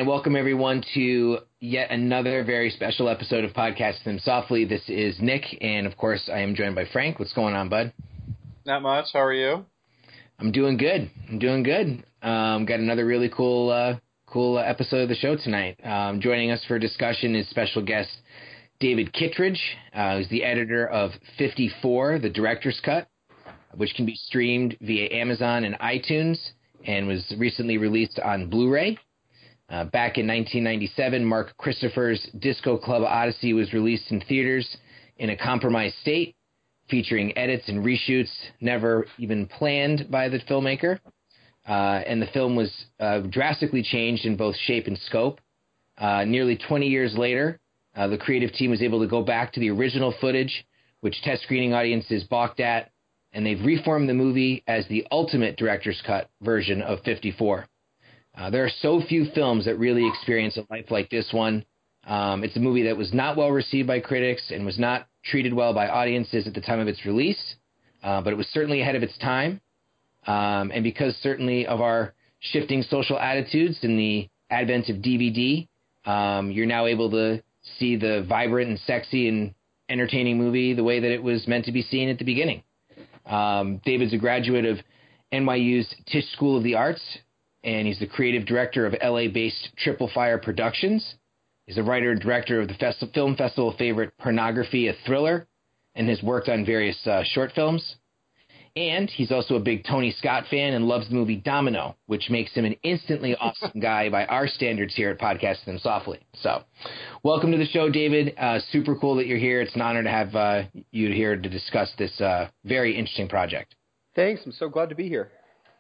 welcome everyone to yet another very special episode of Podcast Them Softly. This is Nick, and of course, I am joined by Frank. What's going on, bud? Not much. How are you? I'm doing good. Got another really cool episode of the show tonight. Joining us for discussion is special guest David Kittredge, who's the editor of 54, the director's cut, which can be streamed via Amazon and iTunes, and was recently released on Blu-ray. Back in 1997, Mark Christopher's Disco Club Odyssey was released in theaters in a compromised state, featuring edits and reshoots never even planned by the filmmaker. And the film was drastically changed in both shape and scope. Nearly 20 years later, the creative team was able to go back to the original footage, which test screening audiences balked at, and they've reformed the movie as the ultimate director's cut version of 54. There are so few films that really experience a life like this one. It's a movie that was not well received by critics and was not treated well by audiences at the time of its release, but it was certainly ahead of its time. And because certainly of our shifting social attitudes and the advent of DVD, you're now able to see the vibrant and sexy and entertaining movie the way that it was meant to be seen at the beginning. David's a graduate of NYU's Tisch School of the Arts, and he's the creative director of LA-based Triple Fire Productions. He's a writer and director of the film festival favorite Pornography, a Thriller, and has worked on various short films. And he's also a big Tony Scott fan and loves the movie Domino, which makes him an instantly awesome guy by our standards here at Podcast Them Softly. So, welcome to the show, David. Super cool that you're here. It's an honor to have you here to discuss this very interesting project. Thanks. I'm so glad to be here.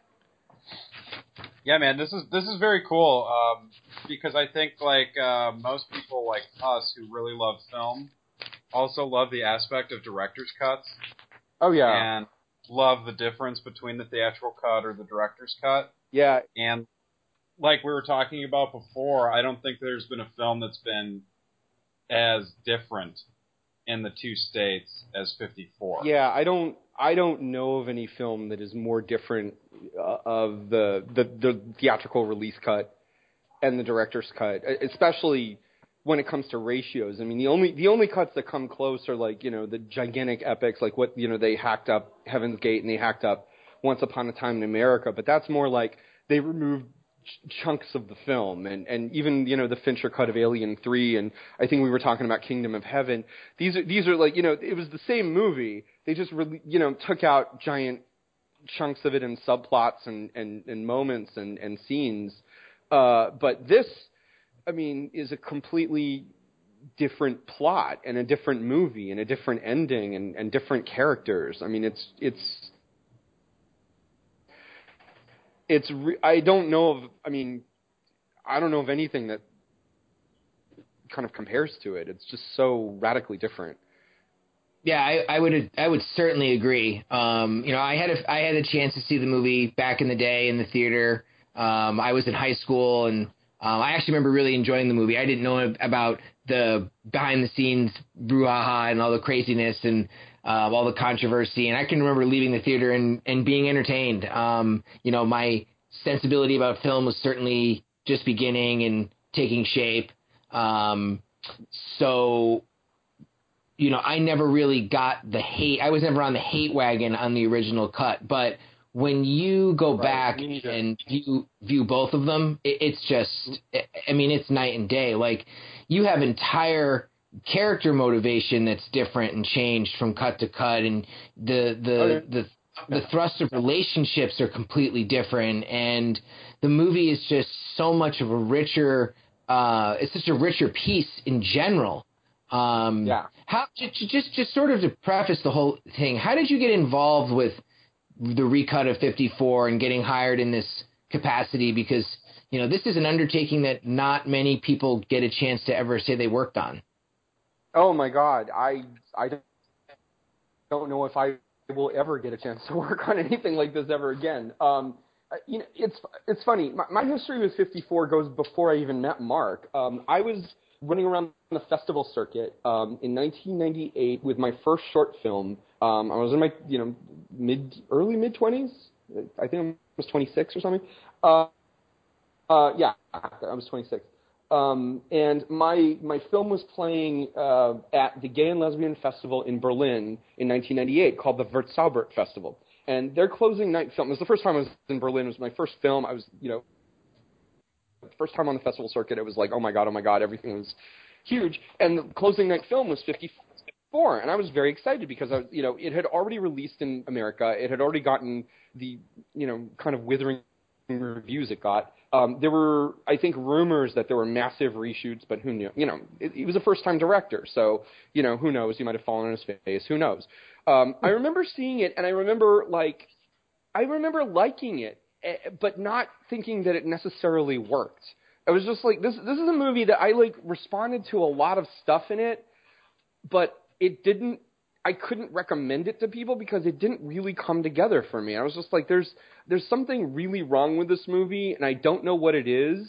Yeah, man, this is very cool because I think most people like us who really love film also love the aspect of director's cuts. Oh yeah, and love the difference between the theatrical cut or the director's cut. Yeah, and like we were talking about before, I don't think there's been a film that's been as different in the two states as 54. Yeah, I don't know of any film that is more different of the theatrical release cut and the director's cut, especially when it comes to ratios. I mean, the only cuts that come close are the gigantic epics, like what they hacked up Heaven's Gate and they hacked up Once Upon a Time in America, but that's more like they removed chunks of the film, and even the Fincher cut of Alien 3, and I think we were talking about Kingdom of Heaven. These are like it was the same movie. They just really took out giant chunks of it in subplots and moments and scenes. But this, I mean, is a completely different plot and a different movie and a different ending and different characters. I mean, I don't know of anything that kind of compares to it. It's just so radically different. Yeah, I would certainly agree. I had a chance to see the movie back in the day in the theater. I was in high school, and I actually remember really enjoying the movie. I didn't know about the behind the scenes brouhaha and all the craziness and all the controversy. And I can remember leaving the theater and being entertained. My sensibility about film was certainly just beginning and taking shape. I never really got the hate. I was never on the hate wagon on the original cut. But when you go back and view both of them, it's just, I mean, it's night and day. Like, you have entire character motivation that's different and changed from cut to cut, and the thrust of relationships are completely different, and the movie is just so much of a richer, it's such a richer piece in general. How just sort of to preface the whole thing, how did you get involved with the recut of 54 and getting hired in this capacity? Because this is an undertaking that not many people get a chance to ever say they worked on. Oh my God, I don't know if I will ever get a chance to work on anything like this ever again. It's funny. My history with 54 goes before I even met Mark. I was running around the festival circuit in 1998 with my first short film. I was in my early mid 20s. I think I was 26 or something. Yeah, I was 26. And my film was playing at the Gay and Lesbian Festival in Berlin in 1998 called the Wertzaubert Festival. And their closing night film, it was the first time I was in Berlin. It was my first film. I was, first time on the festival circuit. It was like, oh my God, everything was huge. And the closing night film was 54. And I was very excited because it had already released in America. It had already gotten the, kind of withering reviews it got. There were, I think, rumors that there were massive reshoots, but who knew? He was a first-time director, so, who knows? He might have fallen on his face. Who knows? I remember seeing it, and I remember liking it, but not thinking that it necessarily worked. I was just like, this is a movie that I, responded to a lot of stuff in it, but it didn't. I couldn't recommend it to people because it didn't really come together for me. I was just like, there's something really wrong with this movie, and I don't know what it is.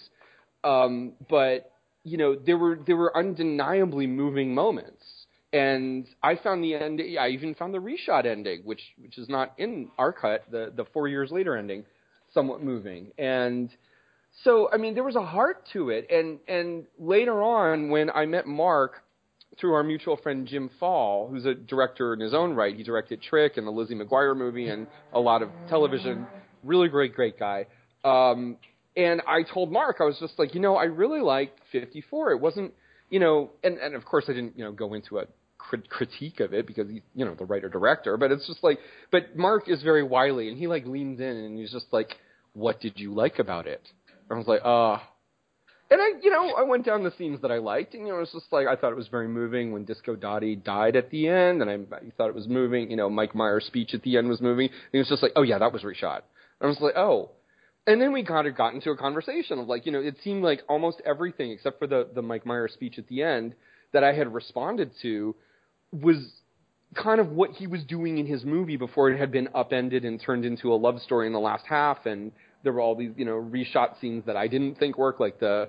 But there were undeniably moving moments, and I found the end. I even found the reshot ending, which is not in our cut, the 4 years later ending, somewhat moving. And so, I mean, there was a heart to it. And later on, when I met Mark, through our mutual friend Jim Fall, who's a director in his own right. He directed Trick and the Lizzie McGuire movie and a lot of television. Really great guy. And I told Mark, I was just like, I really liked 54. It wasn't, and of course I didn't, go into a critique of it because he's, the writer-director. But it's just like, but Mark is very wily, and he, leans in, and he's just like, what did you like about it? And I was like, And I went down the scenes that I liked, and, it was just like, I thought it was very moving when Disco Dottie died at the end, and I thought it was moving, Mike Myers' speech at the end was moving, and he was just like, oh yeah, that was reshot. And I was like, oh. And then we kind of got into a conversation of it seemed like almost everything, except for the Mike Myers speech at the end, that I had responded to was kind of what he was doing in his movie before it had been upended and turned into a love story in the last half, and there were all these, reshot scenes that I didn't think worked, like the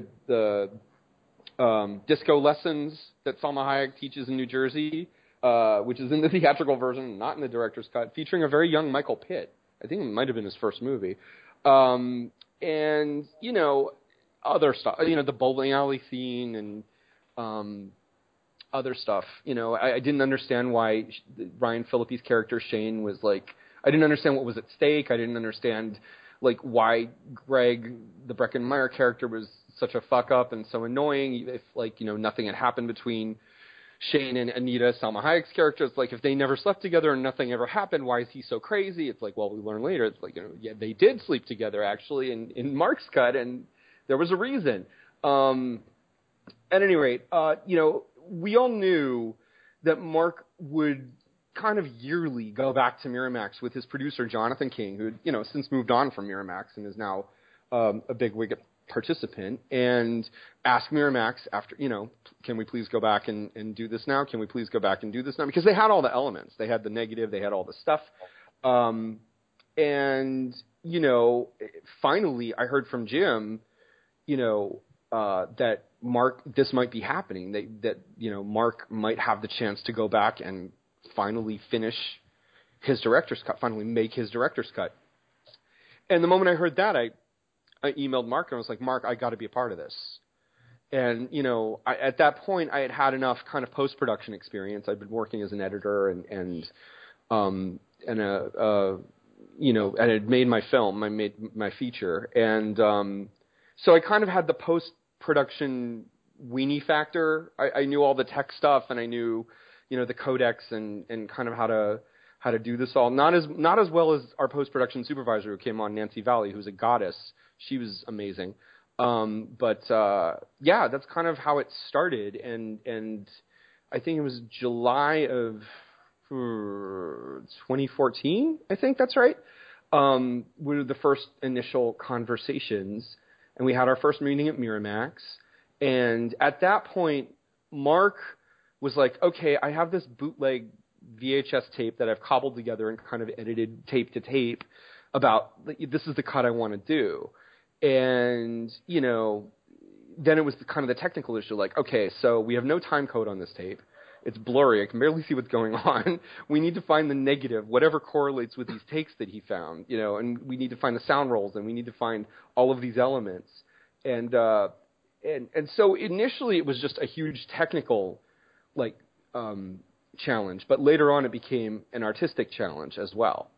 disco lessons that Salma Hayek teaches in New Jersey, which is in the theatrical version, not in the director's cut, featuring a very young Michael Pitt. I think it might have been his first movie. And, other stuff, the bowling alley scene and other stuff. I didn't understand why Ryan Phillippe's character Shane was I didn't understand what was at stake. I didn't understand why Greg, the Breckin Meyer character, was such a fuck up and so annoying. If nothing had happened between Shane and Anita, Salma Hayek's character, it's if they never slept together and nothing ever happened, why is he so crazy? It's well, we learn later. It's yeah, they did sleep together actually in Mark's cut, and there was a reason. At any rate, we all knew that Mark would kind of yearly go back to Miramax with his producer Jonathan King, who had, since moved on from Miramax and is now a big wig participant, and ask Miramax after, can we please go back and do this now? Can we please go back and do this now? Because they had all the elements. They had the negative. They had all the stuff. And, finally I heard from Jim, that Mark, this might be happening, that Mark might have the chance to go back and finally finish his director's cut, finally make his director's cut. And the moment I heard that, I emailed Mark and I was like, Mark, I got to be a part of this. And, at that point I had had enough kind of post-production experience. I'd been working as an editor and I had made my film, I made my feature. And, so I kind of had the post-production weenie factor. I knew all the tech stuff, and I knew, the codecs and kind of how to do this all. Not as well as our post-production supervisor who came on, Nancy Valley, who's a goddess. She was amazing. But that's kind of how it started. And I think it was July of 2014. I think that's right. Were the first initial conversations. And we had our first meeting at Miramax. And at that point, Mark was like, okay, I have this bootleg VHS tape that I've cobbled together and kind of edited tape to tape about, this is the cut I want to do. And, then it was kind of the technical issue, okay, so we have no time code on this tape. It's blurry. I can barely see what's going on. We need to find the negative, whatever correlates with these takes that he found, and we need to find the sound rolls, and we need to find all of these elements. And so initially it was just a huge technical, challenge, but later on it became an artistic challenge as well.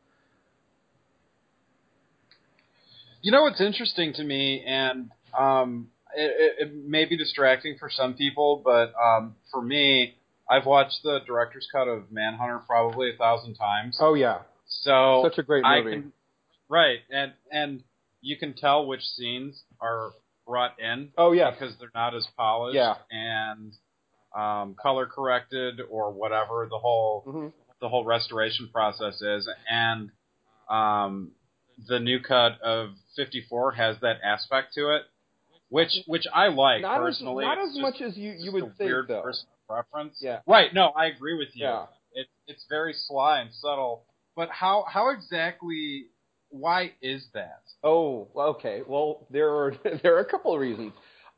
What's interesting to me, and it may be distracting for some people, but for me, I've watched the director's cut of Manhunter probably 1,000 times. Oh yeah, so such a great movie. Right, and you can tell which scenes are brought in. Oh yeah, because they're not as polished. Yeah. And color corrected or whatever the whole restoration process is, and the new cut of 54 has that aspect to it, which I like not personally. Not as much as you would think, weird though. personal preference. Yeah. Right. No, I agree with you. Yeah. It's very sly and subtle. But how exactly? Why is that? Oh, okay. Well, there are a couple of reasons.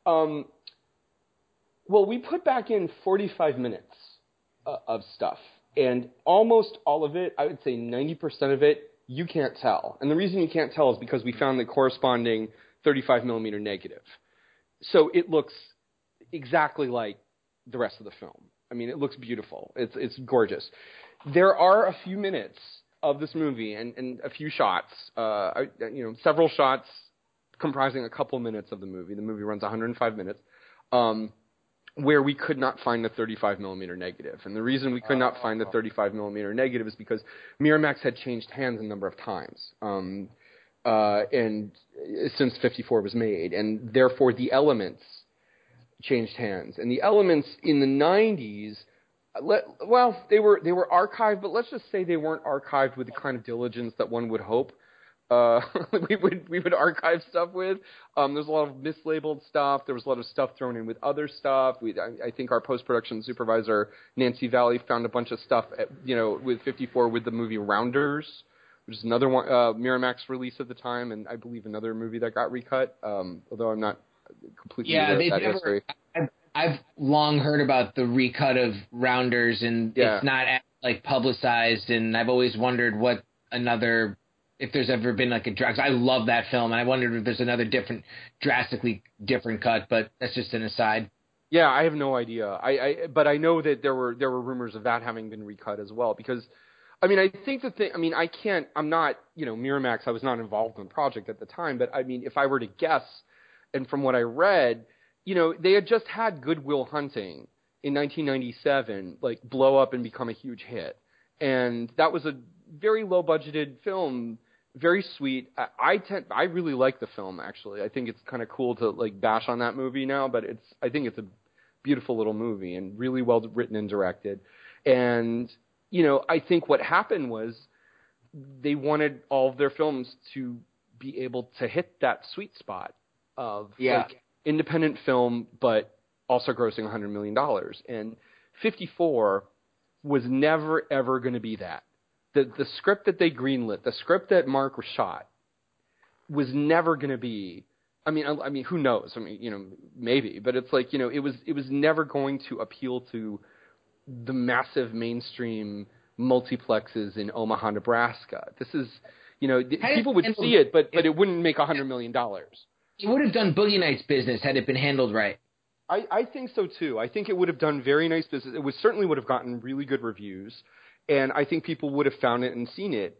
Well, we put back in 45 minutes of stuff, and almost all of it, I would say 90% of it, you can't tell. And the reason you can't tell is because we found the corresponding 35 millimeter negative. So it looks exactly like the rest of the film. I mean, it looks beautiful. It's gorgeous. There are a few minutes of this movie and a few shots, several shots comprising a couple minutes of the movie. The movie runs 105 minutes. Where we could not find the 35 millimeter negative. And the reason we could not find the 35 millimeter negative is because Miramax had changed hands a number of times, and since 54 was made, and therefore the elements changed hands. And the elements in the 90s, they were archived, but let's just say they weren't archived with the kind of diligence that one would hope we would archive stuff with. There's a lot of mislabeled stuff. There was a lot of stuff thrown in with other stuff. I think our post-production supervisor, Nancy Valley, found a bunch of stuff, with 54 with the movie Rounders, which is another one, Miramax release at the time, and I believe another movie that got recut, although I'm not completely aware of that history. I've long heard about the recut of Rounders, and it's not publicized, and I've always wondered if there's ever been a drastic. I love that film, and I wondered if there's another drastically different cut, but that's just an aside. Yeah, I have no idea. But I know that there were rumors of that having been recut as well, because, I mean, I think the thing, I mean, I'm not, Miramax, I was not involved in the project at the time, but I mean, if I were to guess, and from what I read, they had just had Good Will Hunting in 1997, blow up and become a huge hit. And that was a very low-budgeted film, very sweet. I really like the film, actually. I think it's kind of cool to bash on that movie now, but I think it's a beautiful little movie and really well written and directed. And I think what happened was they wanted all of their films to be able to hit that sweet spot of independent film, but also grossing $100 million. And 54 was never ever going to be that. The script that they greenlit, the script that Mark shot, was never going to be. I mean, who knows? I mean, maybe, but it's it was never going to appeal to the massive mainstream multiplexes in Omaha, Nebraska. This is, people would see it, but it wouldn't make $100 million. It would have done Boogie Nights business had it been handled right. I think so too. I think it would have done very nice business. It certainly would have gotten really good reviews. And I think people would have found it and seen it.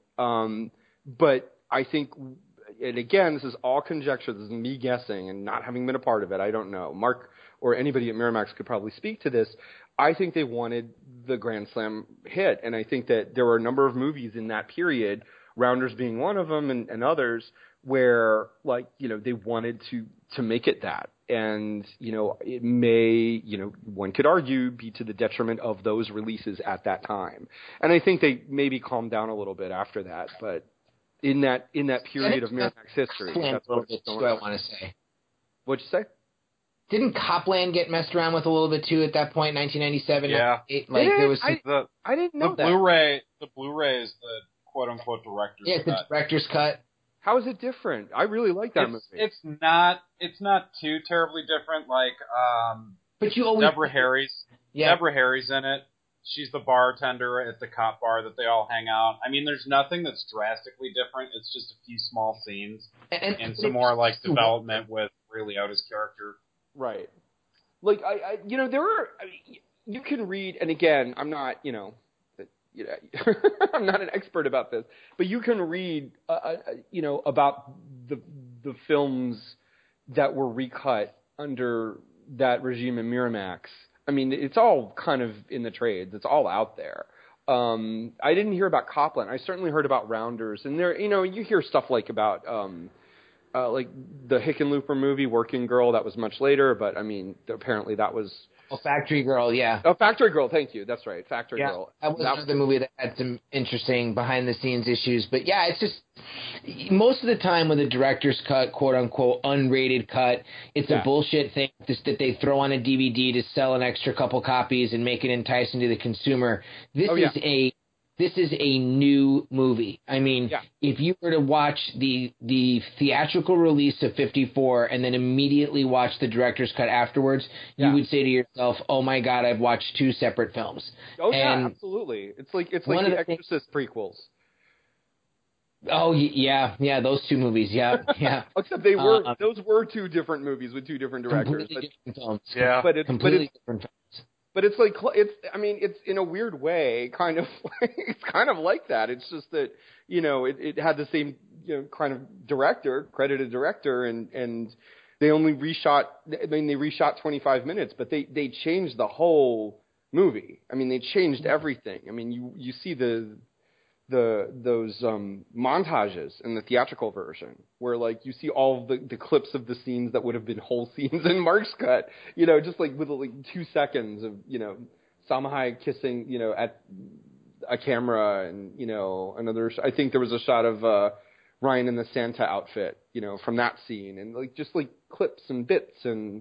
But I think, and again, this is all conjecture. This is me guessing and not having been a part of it. I don't know. Mark or anybody at Miramax could probably speak to this. I think they wanted the Grand Slam hit. And I think that there were a number of movies in that period, Rounders being one of them and others, where they wanted to make it that. And, it may, one could argue, be to the detriment of those releases at that time. And I think they maybe calmed down a little bit after that. But in that period of Miramax history, that's what I want to say. What'd you say? Didn't Copland get messed around with a little bit too at that point, 1997? Yeah. There was I didn't know that. The Blu-ray is the quote-unquote director's cut. Yeah, the director's cut. How is it different? I really like that movie. It's not too terribly different. But you always Deborah Harry's in it. she's the bartender at the cop bar that they all hang out. I mean, there's nothing that's drastically different. It's just a few small scenes and some more like development with Ray Liotta's character. Right. Like there are. You can read, and again, I'm not, I'm not an expert about this, but you can read, about the films that were recut under that regime in Miramax. I mean, it's all kind of in the trades. It's all out there. I didn't hear about Copland. I certainly heard about Rounders, and there, you hear stuff like about, like the Hickenlooper movie, Working Girl. That was much later, but I mean, apparently that was. Oh, Factory Girl, yeah. Oh, Factory Girl, thank you. That's right, Factory Girl. That was another movie that had some interesting behind-the-scenes issues. But, yeah, it's just most of the time with a director's cut, quote-unquote, unrated cut, it's a bullshit thing that they throw on a DVD to sell an extra couple copies and make it enticing to the consumer. This is a new movie. I mean, if you were to watch the theatrical release of 54 and then immediately watch the director's cut afterwards, you would say to yourself, "Oh my God, I've watched two separate films." Oh yeah, absolutely. It's like the Exorcist prequels. Oh yeah, those two movies, yeah. Except those were two different movies with two different directors. Completely different films. Yeah, completely different films. But it's like it's in a weird way kind of it's kind of like that. It's just that it had the same kind of credited director, and they only reshot. I mean, they reshot 25 minutes, but they changed the whole movie. I mean, they changed everything. I mean, you see those montages in the theatrical version where like you see all of the clips of the scenes that would have been whole scenes in Mark's cut, just like with like 2 seconds of, Salma Hayek kissing, at a camera and, another, I think there was a shot of Ryan in the Santa outfit, from that scene and like, just like clips and bits and,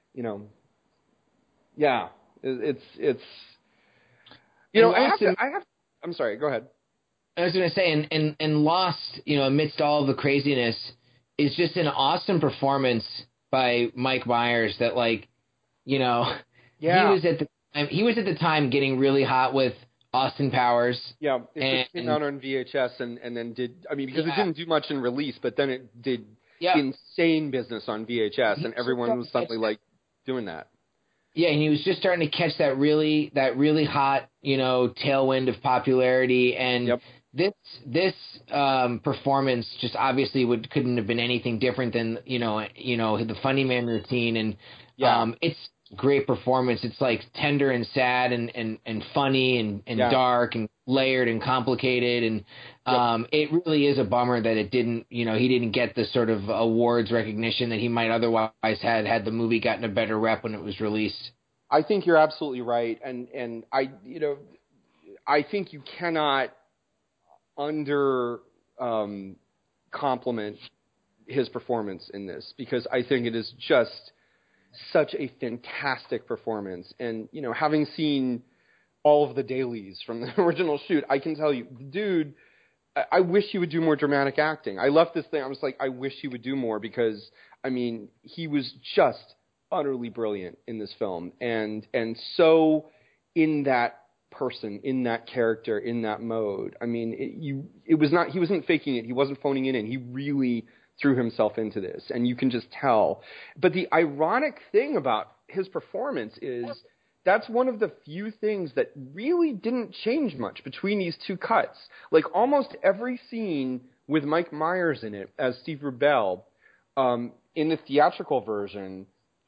I'm sorry, go ahead. I was going to say, and Lost, amidst all the craziness, is just an awesome performance by Mike Myers. That, like, he was at the time getting really hot with Austin Powers. Yeah, it just came out on VHS and then did. I mean, because it didn't do much in release, but then it did insane business on VHS, and everyone was suddenly like doing that. Yeah, and he was just starting to catch that really hot, tailwind of popularity, and this performance just obviously couldn't have been anything different than the Funny Man routine, and it's a great performance. It's like tender and sad and funny and dark and layered and complicated, and it really is a bummer that it didn't he didn't get the sort of awards recognition that he might otherwise had the movie gotten a better rep when it was released. I think you're absolutely right, and I think you cannot under compliment his performance in this, because I think it is just such a fantastic performance. And having seen all of the dailies from the original shoot, I can tell you, dude, I wish he would do more dramatic acting. I left this thing, I was like, I wish he would do more, because I mean, he was just utterly brilliant in this film, and so in that person, in that character, in that mode. I mean, he wasn't faking it. He wasn't phoning it in. He really threw himself into this, and you can just tell. But the ironic thing about his performance is that's one of the few things that really didn't change much between these two cuts. Like almost every scene with Mike Myers in it as Steve Rubell, in the theatrical version,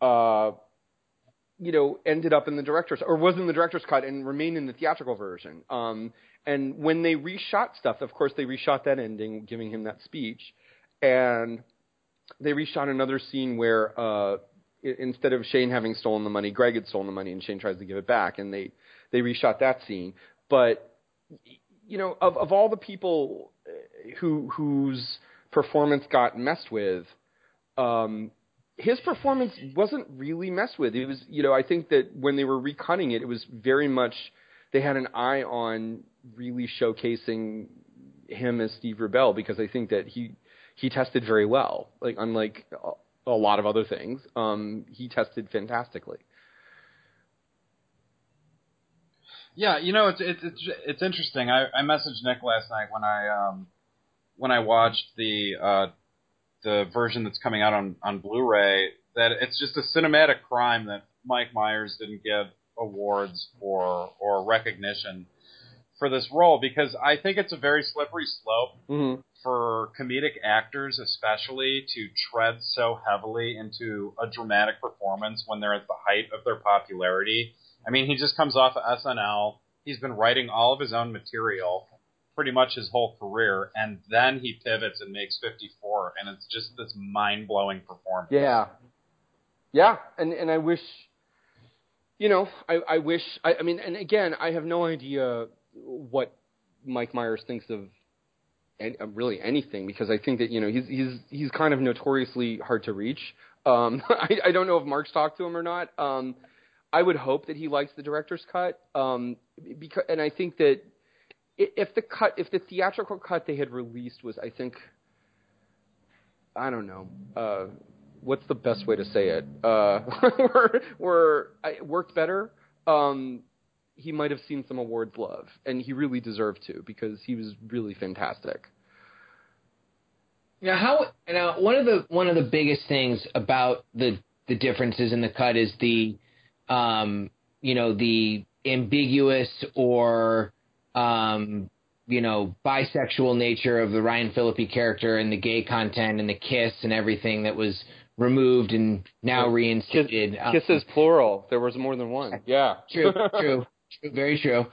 ended up in the director's, or was in the director's cut and remained in the theatrical version. And when they reshot stuff, of course, they reshot that ending, giving him that speech. And they reshot another scene where, instead of Shane having stolen the money, Greg had stolen the money and Shane tries to give it back. And they reshot that scene. But, of all the people whose performance got messed with, his performance wasn't really messed with. It was, I think that when they were recutting it, it was very much, they had an eye on really showcasing him as Steve Rubell, because I think that he tested very well. Like, unlike a lot of other things, he tested fantastically. Yeah, it's interesting. I messaged Nick last night when I watched the version that's coming out on Blu-ray that it's just a cinematic crime that Mike Myers didn't get awards or recognition for this role, because I think it's a very slippery slope for comedic actors especially to tread so heavily into a dramatic performance when they're at the height of their popularity. I mean, he just comes off of SNL. He's been writing all of his own material pretty much his whole career, and then he pivots and makes 54, and it's just this mind-blowing performance. Yeah, and I wish, I wish, I mean, and again, I have no idea what Mike Myers thinks of really anything, because I think that, he's kind of notoriously hard to reach. I don't know if Mark's talked to him or not. I would hope that he likes the director's cut, and I think that if the theatrical cut they had released was, I think, I don't know, what's the best way to say it? It worked better. He might have seen some awards love, and he really deserved to, because he was really fantastic. Now, one of the biggest things about the differences in the cut is the the ambiguous or bisexual nature of the Ryan Phillippe character, and the gay content and the kiss and everything that was removed and now reinstated. Kisses plural. There was more than one. Yeah. True. Very true.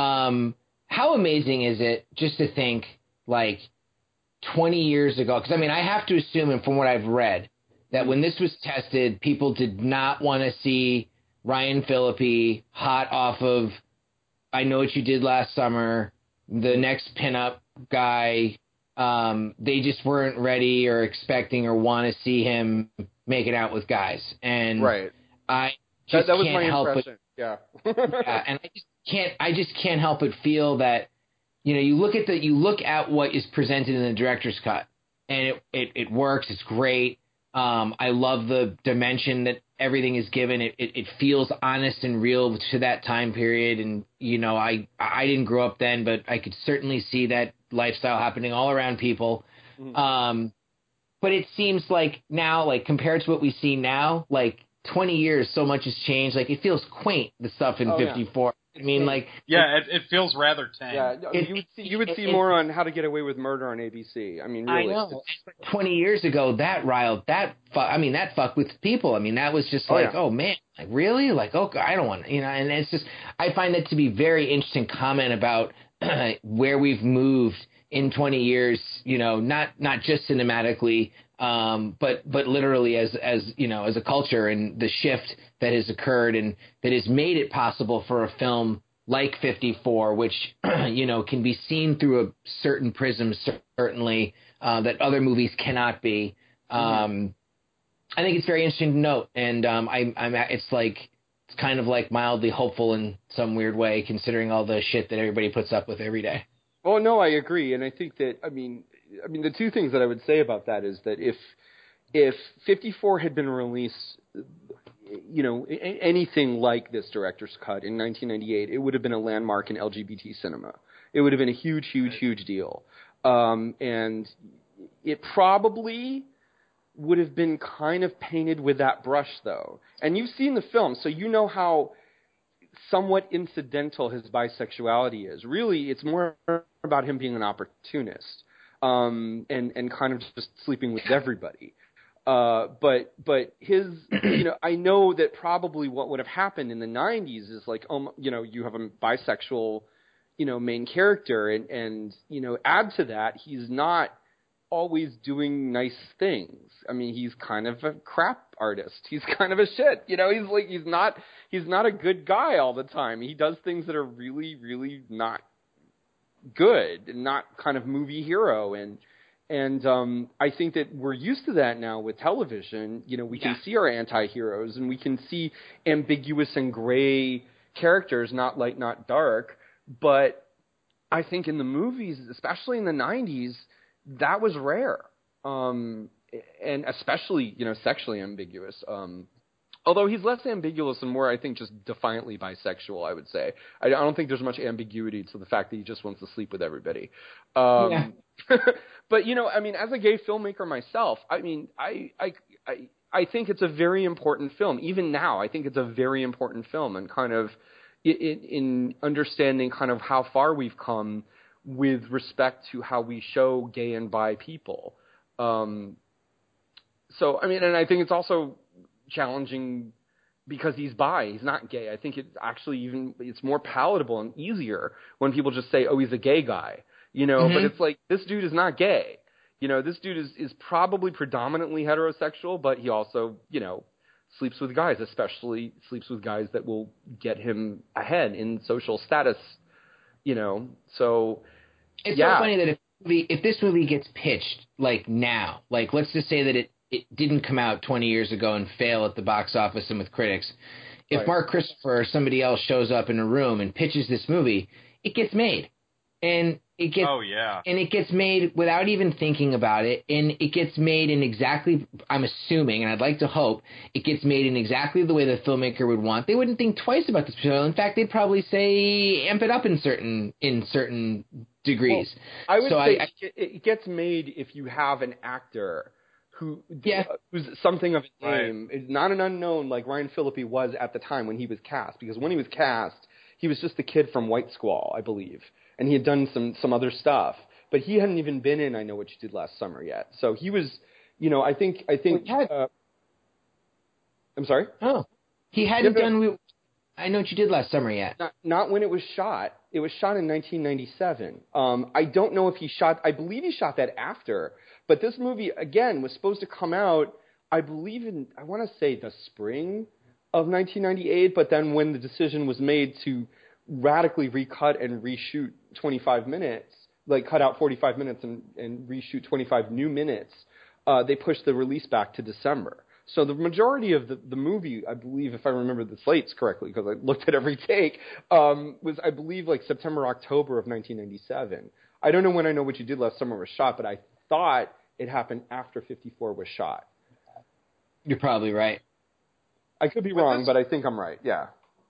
How amazing is it just to think, like, 20 years ago, because, I mean, I have to assume, and from what I've read, that when this was tested, people did not want to see Ryan Phillippe hot off of I Know What You Did Last Summer, the next pinup guy. They just weren't ready or expecting or want to see him making out with guys. And right. I just that was can't my help impression. it. Yeah. And I just can't help but feel that, you look at what is presented in the director's cut, and it works. It's great. I love the dimension that everything is given. It feels honest and real to that time period. And, I didn't grow up then, but I could certainly see that lifestyle happening all around people. Mm-hmm. But it seems like now, like, compared to what we see now, like 20 years, so much has changed. Like, it feels quaint, the stuff in 54. Yeah. I mean, like... Yeah, it feels rather tame. Yeah, you would see more on How to Get Away with Murder on ABC. I mean, really. I know. 20 years ago, that fucked with people. I mean, that was just like, oh, man, like, really? Like, oh, I don't want to, and it's just, I find that to be very interesting comment about where we've moved in 20 years, not just cinematically, but literally as a culture, and the shift that has occurred and that has made it possible for a film like 54, which, can be seen through a certain prism, certainly, that other movies cannot be. I think it's very interesting to note. And, it's kind of like mildly hopeful in some weird way, considering all the shit that everybody puts up with every day. Oh, no, I agree. And I think that, I mean, the two things that I would say about that is that if 54 had been released, anything like this director's cut in 1998, it would have been a landmark in LGBT cinema. It would have been a huge, huge, huge deal. And it probably would have been kind of painted with that brush, though. And you've seen the film, so you know how somewhat incidental his bisexuality is. Really, it's more about him being an opportunist, and kind of just sleeping with everybody. But his, I know that probably what would have happened in the 90s is like, you have a bisexual, main character, and add to that, he's not always doing nice things. I mean, he's kind of a crap artist. He's kind of a shit. He's not a good guy all the time. He does things that are really, really not good, and not kind of movie hero. And I think that we're used to that now with television. We can see our anti-heroes, and we can see ambiguous and gray characters, not light, not dark. But I think in the movies, especially in the 90s, that was rare. And especially, sexually ambiguous. Although he's less ambiguous and more, I think, just defiantly bisexual, I would say. I don't think there's much ambiguity to the fact that he just wants to sleep with everybody. Yeah. But, you know, I mean, as a gay filmmaker myself, I mean, I think it's a very important film. Even now, I think it's a very important film, and kind of in understanding kind of how far we've come with respect to how we show gay and bi people. So, I mean, and I think it's also challenging because he's bi, he's not gay. I think it's actually it's more palatable and easier when people just say, oh, he's a gay guy, you know, but it's like, this dude is not gay. You know, this dude is probably predominantly heterosexual, but he also, you know, sleeps with guys, especially sleeps with guys that will get him ahead in social status, you know. So it's so funny that if this movie gets pitched like now, like let's just say that it didn't come out 20 years ago and fail at the box office and with critics. If Mark Christopher or somebody else shows up in a room and pitches this movie, it gets made. And it gets and it gets made without even thinking about it, and it gets made in exactly, I'm assuming, and I'd like to hope, it gets made in exactly the way the filmmaker would want. They wouldn't think twice about this material. In fact, they'd probably say amp it up in certain degrees. Well, I would say it gets made if you have an actor who's something of a name, is not an unknown like Ryan Phillippe was at the time when he was cast. Because when he was cast, he was just the kid from White Squall, I believe. And he had done some other stuff. But he hadn't even been in I Know What You Did Last Summer yet. So he was, you know, I think I'm sorry? Oh. He hadn't done I Know What You Did Last Summer yet. Not when it was shot. It was shot in 1997. I don't know if I believe he shot that after. But this movie, again, was supposed to come out, I believe I want to say the spring of 1998. But then when the decision was made to radically recut and reshoot 25 minutes, like cut out 45 minutes and reshoot 25 new minutes, they pushed the release back to December. So the majority of the movie, I believe, if I remember the slates correctly, because I looked at every take, was, I believe, like September, October of 1997. I don't know when I Know What You Did Last Summer was shot, but I thought it happened after 54 was shot. You're probably right. I could be wrong, but I think I'm right, yeah.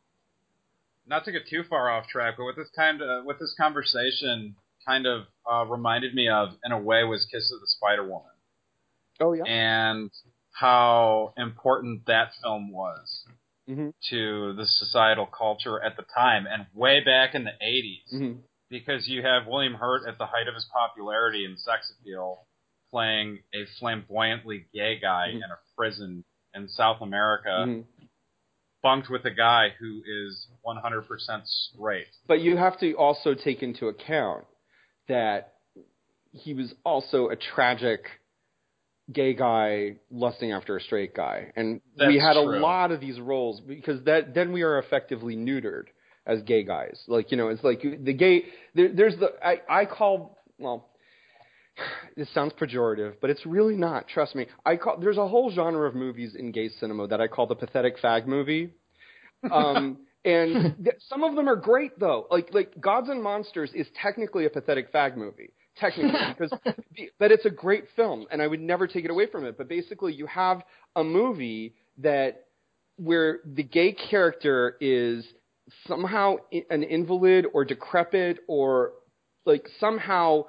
Not to get too far off track, but what this conversation kind of reminded me of, in a way, was Kiss of the Spider-Woman. Oh, yeah. And how important that film was to the societal culture at the time, and way back in the 80s, because you have William Hurt at the height of his popularity and sex appeal playing a flamboyantly gay guy in a prison in South America, bunked with a guy who is 100% straight. But you have to also take into account that he was also a tragic gay guy lusting after a straight guy. And we had a lot of these roles, because then we are effectively neutered as gay guys. Like, you know, it's like the gay, there's I call, well, this sounds pejorative, but it's really not. Trust me. There's a whole genre of movies in gay cinema that I call the pathetic fag movie. And some of them are great, though. Like Gods and Monsters is technically a pathetic fag movie. Technically, but it's a great film, and I would never take it away from it. But basically, you have a movie where the gay character is somehow an invalid or decrepit, or like somehow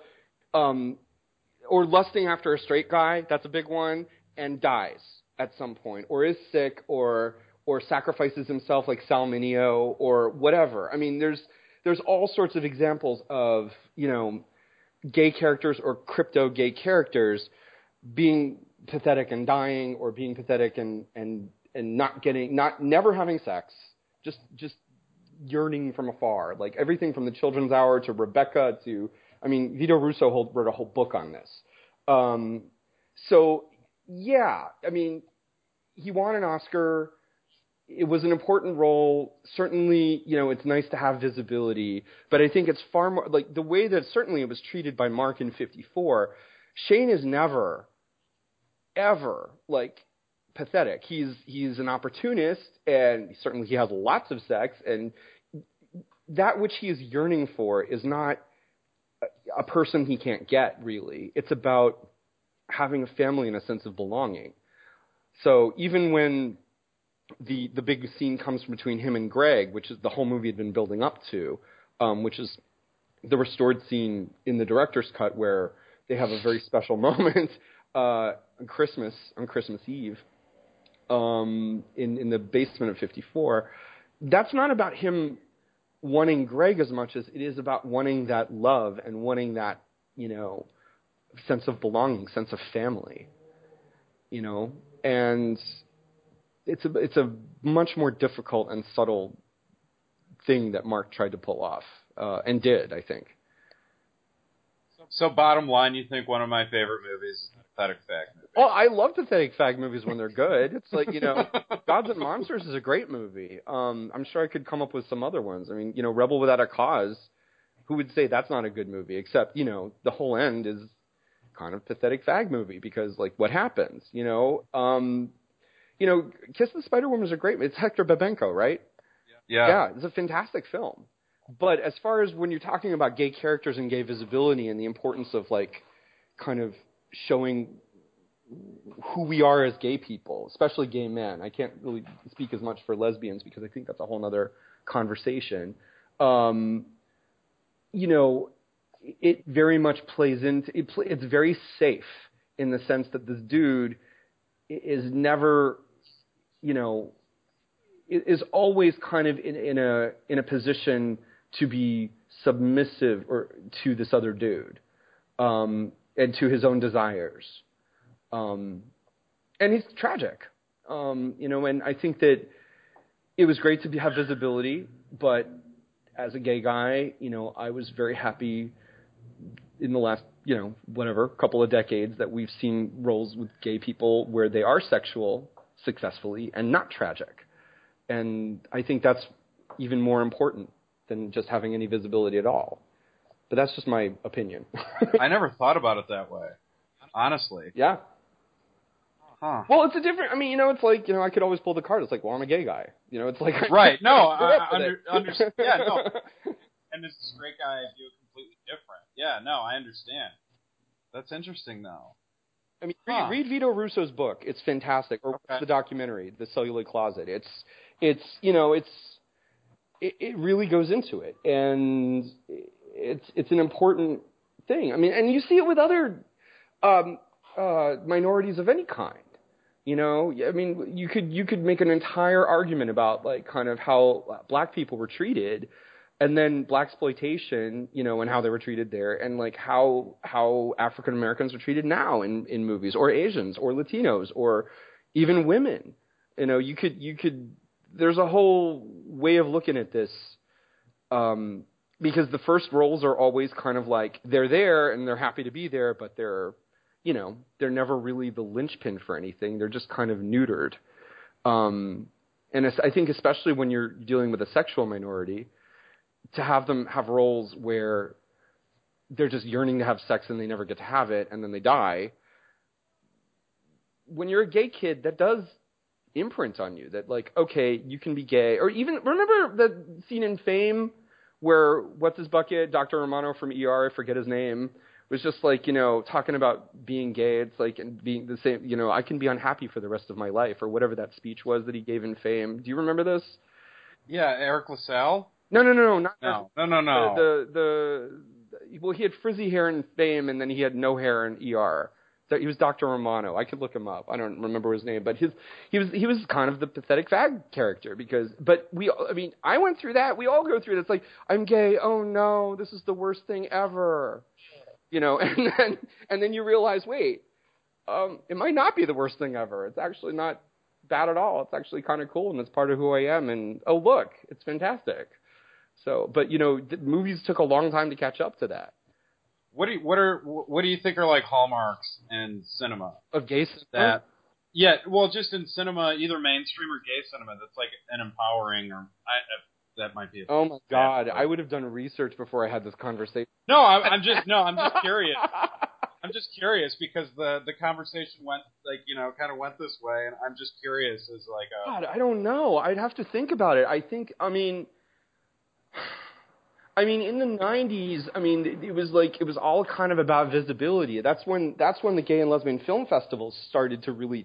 or lusting after a straight guy, that's a big one, and dies at some point, or is sick, or sacrifices himself like Sal Mineo, or whatever. I mean, there's all sorts of examples of, you know, gay characters or crypto gay characters being pathetic and dying, or being pathetic and never having sex, just yearning from afar. Like everything from The Children's Hour to Rebecca to, I mean, Vito Russo wrote a whole book on this. So yeah, I mean, he won an Oscar. It was an important role. Certainly, you know, it's nice to have visibility, but I think it's far more like the way that certainly it was treated by Mark in 54. Shane is never, ever like pathetic. He's an opportunist, and certainly he has lots of sex, and that which he is yearning for is not a person he can't get, really. It's about having a family and a sense of belonging. So even when the big scene comes between him and Greg, which is the whole movie had been building up to, which is the restored scene in the director's cut where they have a very special moment on Christmas Eve in the basement of 54. That's not about him wanting Greg as much as it is about wanting that love and wanting that, sense of belonging, sense of family, and it's a much more difficult and subtle thing that Mark tried to pull off, and did, I think. So bottom line, you think one of my favorite movies is Pathetic Fag Movie? Oh, I love Pathetic Fag movies when they're good. It's like, Gods and Monsters is a great movie. I'm sure I could come up with some other ones. I mean, Rebel Without a Cause, who would say that's not a good movie? Except, the whole end is kind of Pathetic Fag movie because, like, what happens? Kiss the Spider-Woman is a great. It's Hector Babenco, right? Yeah, it's a fantastic film. But as far as when you're talking about gay characters and gay visibility and the importance of, like, kind of showing who we are as gay people, especially gay men. I can't really speak as much for lesbians because I think that's a whole other conversation. It very much plays into it. It's very safe in the sense that this dude is never, is always kind of in a position to be submissive or to this other dude, and to his own desires. And he's tragic, and I think that it was great to have visibility, but as a gay guy, I was very happy in the last, couple of decades that we've seen roles with gay people where they are sexual successfully and not tragic. And I think that's even more important than just having any visibility at all. But that's just my opinion. I never thought about it that way, honestly. Yeah. Huh. Well, it's a different. I mean, it's like I could always pull the card. It's like, well, I'm a gay guy. It's like right. No, I understand. Yeah, no. And as a straight guy, I do it completely different. Yeah, no, I understand. That's interesting, though. I mean, read Vito Russo's book. It's fantastic. Or watch the documentary, The Celluloid Closet. It really goes into it, and it's an important thing. I mean, and you see it with other minorities of any kind. I mean, you could make an entire argument about, like, kind of how black people were treated, and then blaxploitation, and how they were treated there, and, like, how African Americans are treated now in movies, or Asians, or Latinos, or even women. You could. There's a whole way of looking at this, because the first roles are always kind of like they're there and they're happy to be there, but they're never really the linchpin for anything. They're just kind of neutered. And I think especially when you're dealing with a sexual minority, to have them have roles where they're just yearning to have sex and they never get to have it and then they die. When you're a gay kid, that does imprint on you that, like, okay, you can be gay. Or even, remember the scene in Fame where, what's his bucket, Dr. Romano from ER, I forget his name, was just like, talking about being gay. It's like, and being the same, I can be unhappy for the rest of my life, or whatever that speech was that he gave in Fame. Do you remember this? Yeah, Eric LaSalle? No. Well, he had frizzy hair in Fame, and then he had no hair in ER. So he was Dr. Romano. I could look him up. I don't remember his name, but he was kind of the pathetic fag character I went through that. We all go through it. It's like, I'm gay. Oh no, this is the worst thing ever. And then you realize, wait, it might not be the worst thing ever. It's actually not bad at all. It's actually kind of cool, and it's part of who I am. And oh, look, it's fantastic. So, but the movies took a long time to catch up to that. What do you think are, like, hallmarks in cinema of gay cinema? Just in cinema, either mainstream or gay cinema, that's like an empowering, or that might be. Oh my God, I would have done research before I had this conversation. I'm just curious. I'm just curious because the conversation went, like, kind of went this way, and I'm just curious as, like, God, I don't know. I'd have to think about it. I mean, in the 90s, it was all kind of about visibility. That's when the gay and lesbian film festivals started to really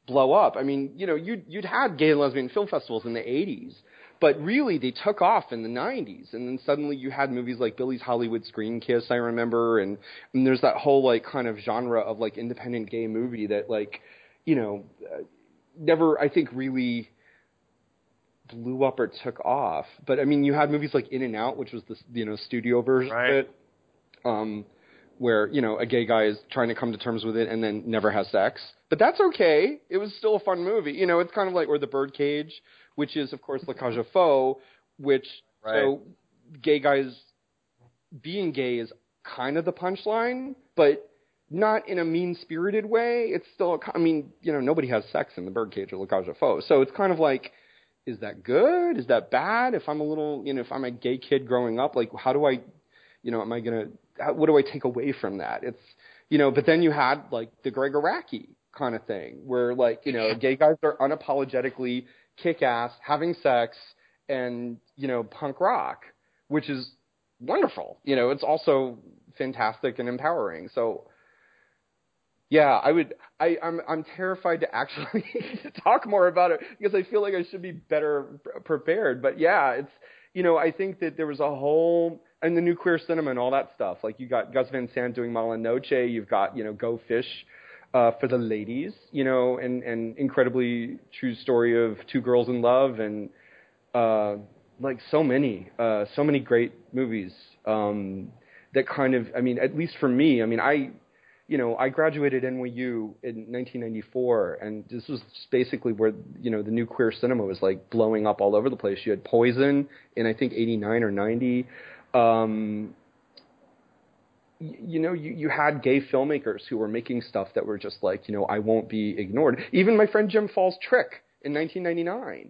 blow up. I mean, you'd had gay and lesbian film festivals in the 80s, but really they took off in the 90s, and then suddenly you had movies like Billy's Hollywood Screen Kiss, I remember, and there's that whole like kind of genre of like independent gay movie that like, never, I think, really blew up or took off. But I mean, you had movies like In and Out, which was the studio version of it, where a gay guy is trying to come to terms with it and then never has sex. But that's okay. It was still a fun movie. It's kind of like, or The Birdcage, which is of course La Cage aux Folles, which so gay guys being gay is kind of the punchline, but not in a mean-spirited way. It's still, I mean, nobody has sex in The Birdcage or La Cage aux Folles. So it's kind of like, is that good? Is that bad? If I'm a little, if I'm a gay kid growing up, like, how do I, what do I take away from that? It's, but then you had like the Greg Araki kind of thing where like, gay guys are unapologetically kick-ass, having sex, and, punk rock, which is wonderful. It's also fantastic and empowering. So, yeah, I'm terrified to actually talk more about it because I feel like I should be better prepared. But yeah, it's, I think that there was a whole, and the new queer cinema and all that stuff. Like you got Gus Van Sant doing Mala Noche, you've got, Go Fish for the ladies, and incredibly true story of two girls in love and like so many great movies that kind of, I mean, at least for me, I mean, I graduated NYU in 1994, and this was basically where, the new queer cinema was like blowing up all over the place. You had Poison in, I think, 89 or 90. You had gay filmmakers who were making stuff that were just like, I won't be ignored. Even my friend Jim Fall's Trick in 1999,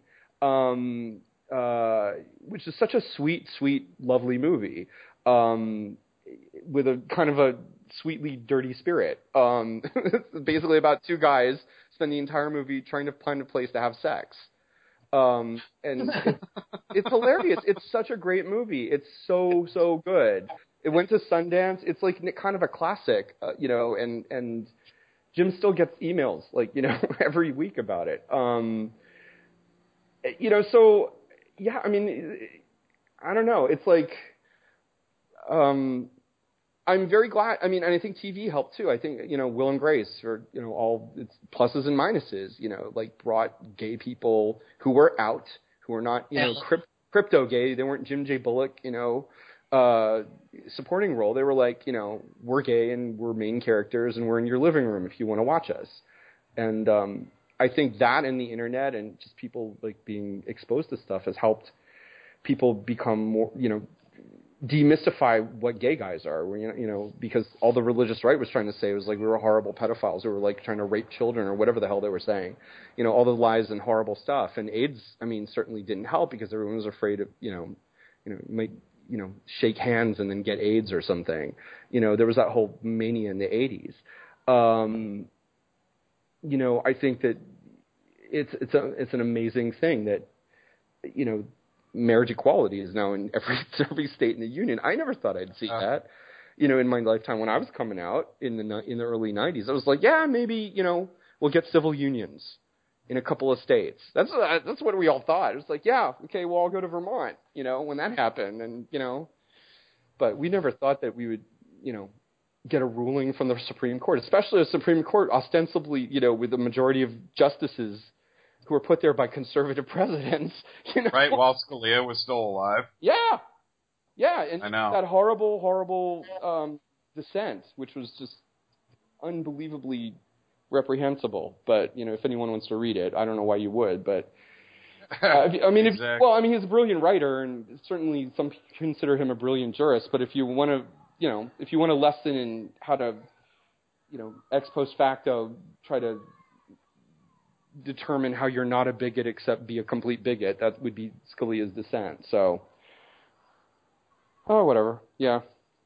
which is such a sweet, sweet, lovely movie, with a kind of a sweetly dirty spirit. It's basically about two guys spend the entire movie trying to find a place to have sex. And it's hilarious. It's such a great movie. It's so, so good. It went to Sundance. It's like kind of a classic, and Jim still gets emails like, every week about it. So yeah, I mean, I don't know. It's like, I'm very glad. I mean, and I think TV helped too. I think, Will and Grace, or, all its pluses and minuses, like brought gay people who were out, who were not, crypto gay. They weren't Jim J. Bullock, supporting role. They were like, we're gay and we're main characters and we're in your living room if you want to watch us. And I think that and the internet and just people like being exposed to stuff has helped people become more, demystify what gay guys are, because all the religious right was trying to say was like we were horrible pedophiles who were like trying to rape children or whatever the hell they were saying, all the lies and horrible stuff. And AIDS, I mean, certainly didn't help because everyone was afraid of, might, shake hands and then get AIDS or something. There was that whole mania in the 80s. I think that it's an amazing thing that, marriage equality is now in every state in the union. I never thought I'd see that, in my lifetime when I was coming out in the early 90s. I was like, yeah, maybe, we'll get civil unions in a couple of states. That's what we all thought. It was like, yeah, okay, we'll all go to Vermont, when that happened. And, but we never thought that we would, get a ruling from the Supreme Court, especially a Supreme Court ostensibly, with a majority of justices who were put there by conservative presidents, Right, while Scalia was still alive. Yeah. Yeah, and I know. that horrible, horrible dissent, which was just unbelievably reprehensible. But, if anyone wants to read it, I don't know why you would, but I mean, exactly. He's a brilliant writer, and certainly some consider him a brilliant jurist, but if you want to, lesson in how to, ex post facto try to determine how you're not a bigot except be a complete bigot, that would be Scalia's dissent. So, whatever. Yeah.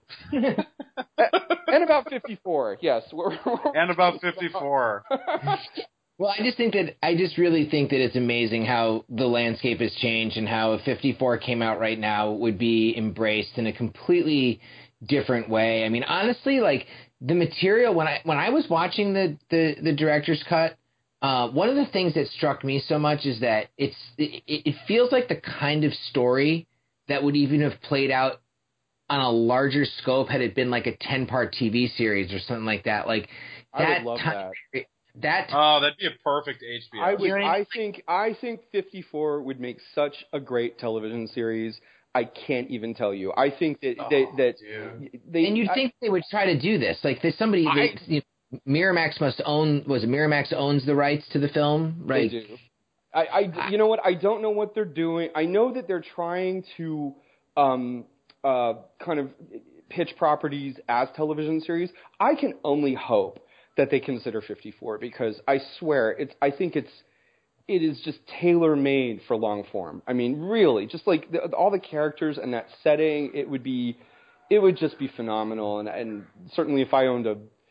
And about 54, yes. And about 54. Well, I just really think that it's amazing how the landscape has changed and how if 54 came out right now would be embraced in a completely different way. I mean, honestly, like the material when I was watching the director's cut, One of the things that struck me so much is that it feels like the kind of story that would even have played out on a larger scope had it been like a 10-part TV series or something like that. Like I would love that. Oh, that'd be a perfect HBO. I think 54 would make such a great television series. I can't even tell you. I think that and you'd think they would try to do this. Like there's somebody Miramax Miramax owns the rights to the film, right? They do. You know what? I don't know what they're doing. I know that they're trying to kind of pitch properties as television series. I can only hope that they consider 54 because I swear I think it is just tailor made for long form. I mean, really, just like all the characters and that setting, it would just be phenomenal. And certainly if I owned